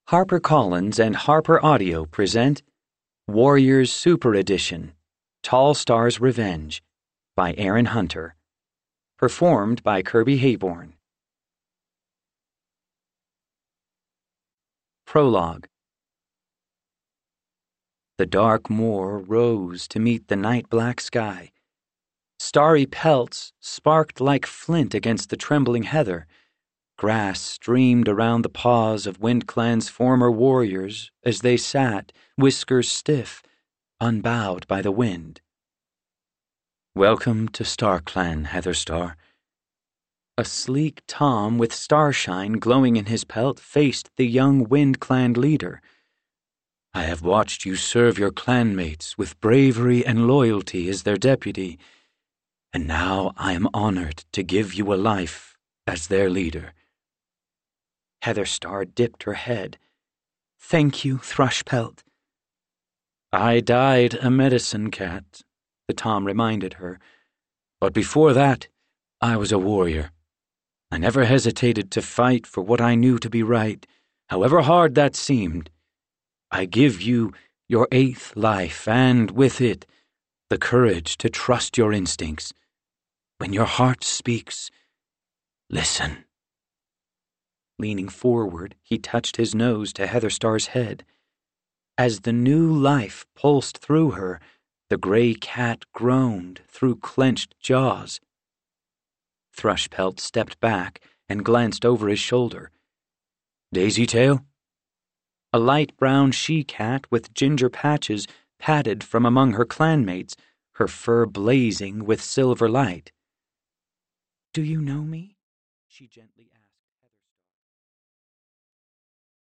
HarperCollins and Harper Audio present Warriors Super Edition, Tall Star's Revenge by Aaron Hunter. Performed by Kirby Hayborn. Prologue. The dark moor rose to meet the night-black sky. Starry pelts sparked like flint against the trembling heather. Grass streamed around the paws of WindClan's former warriors as they sat, whiskers stiff, unbowed by the wind. "Welcome to StarClan, Heatherstar." A sleek Tom with starshine glowing in his pelt faced the young WindClan leader. "I have watched you serve your clanmates with bravery and loyalty as their deputy, and now I am honored to give you a life as their leader." Heatherstar dipped her head. "Thank you, Thrushpelt." "I died a medicine cat," the Tom reminded her. "But before that, I was a warrior. I never hesitated to fight for what I knew to be right, however hard that seemed. I give you your 8th life, and with it, the courage to trust your instincts. When your heart speaks, listen." Leaning forward, he touched his nose to Heatherstar's head. As the new life pulsed through her, the gray cat groaned through clenched jaws. Thrushpelt stepped back and glanced over his shoulder. "Daisytail?" A light brown she-cat with ginger patches padded from among her clanmates, her fur blazing with silver light. "Do you know me?" she gently asked.